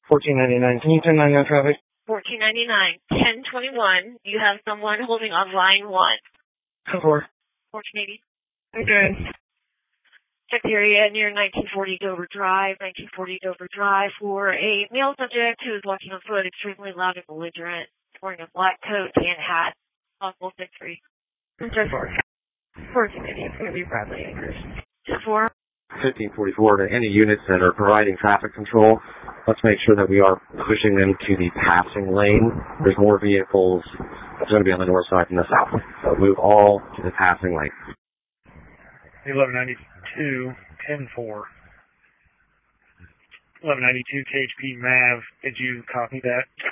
1499. Can you 1099 traffic? 1499. 1021. You have someone holding on line 1. 10-4. 1480. Okay. Check the area near 1940 Dover Drive, 1940 Dover Drive, for a male subject who is walking on foot, extremely loud and belligerent, wearing a black coat and hat. Possible 6-3. 10-4. 1480. It's going to be Bradley Acres. 10-4. 1544 to any units that are providing traffic control. Let's make sure that we are pushing them to the passing lane. There's more vehicles. It's going to be on the north side than the south. So move all to the passing lane. 1192, 10-4. 1192 KHP Mav, did you copy that?